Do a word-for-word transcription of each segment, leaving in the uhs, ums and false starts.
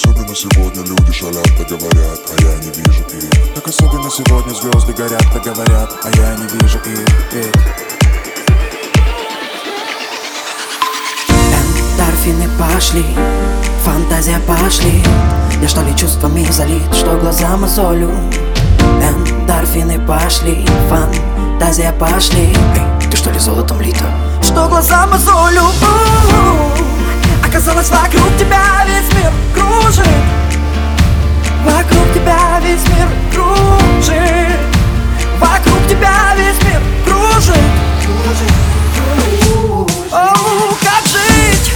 особенно сегодня люди шалят, да говорят, а я не вижу их. Так особенно сегодня звезды горят, да говорят, а я не вижу их. Ведь эндорфины пошли, фантазия пошли. Я что ли чувствами залит, что глаза мозолю. Эндорфины пошли, фантазия пошли. Эй, ты что ли золотом лита, что глаза мозолю? Оказалось, вокруг тебя весь мир кружит. Вокруг тебя весь мир кружит. Вокруг тебя весь мир кружит. Оу, как жить?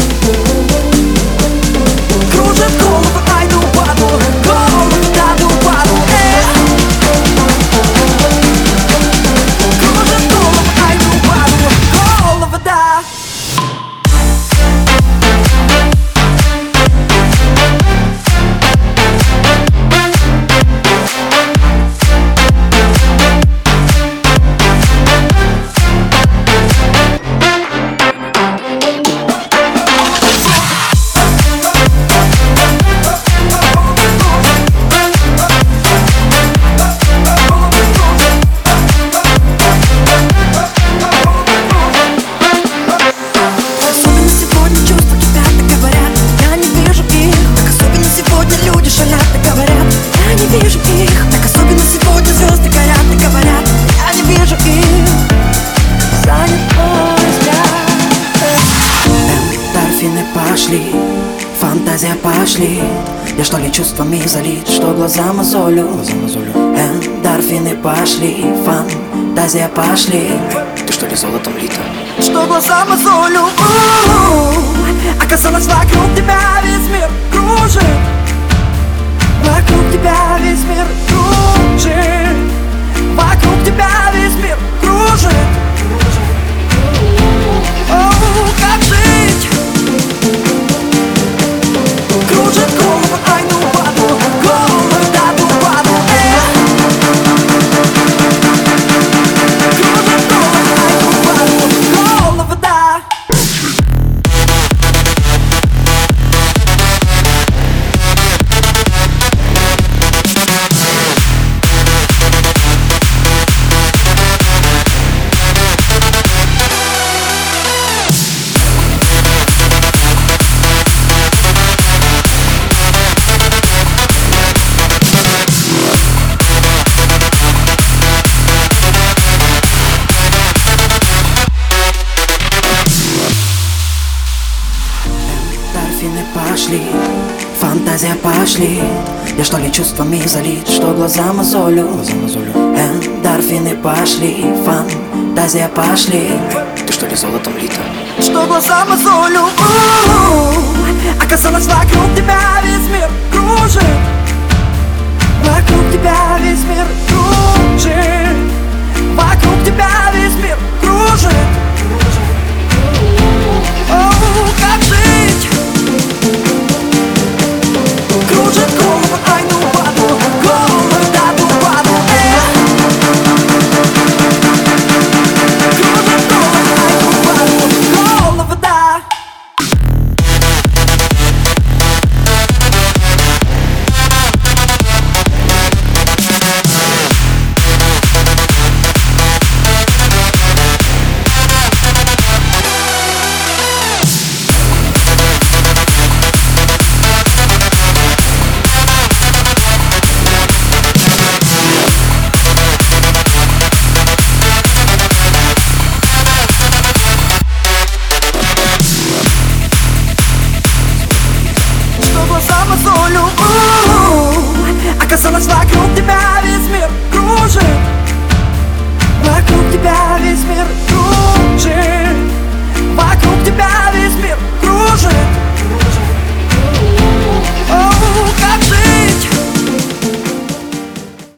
Кружит голову, айду паду, голову, даду паду, э. Кружит голову, айду паду, голову, да. Фантазия пошли. Я что ли чувствами залит, что глаза мозолю. Эндорфины пошли, фантазия пошли. Ты что ли золотом лита, что глаза мозолю? Оказалось, вокруг тебя весь мир кружит. Вокруг тебя весь мир кружит. Вокруг тебя весь мир кружит. Оу, как жить? Кружит голову, айду паду, голову, даду паду, э. Кружит голову, айду паду, голову, да. Пошли, фантазия пошли. Я что ли чувствами залит, что глаза мозолю. Эндорфины пошли, фантазия пошли. Ты что ли золотом лита, что глаза мозолю? Оказалось, вокруг тебя весь мир кружит. Вокруг тебя весь мир кружит. Вокруг тебя весь мир кружит. Оу, как жить? Кружит голову, айду паду, голову, даду паду, э. Кружит голову, айду паду, голову, да. Оказалось, вокруг тебя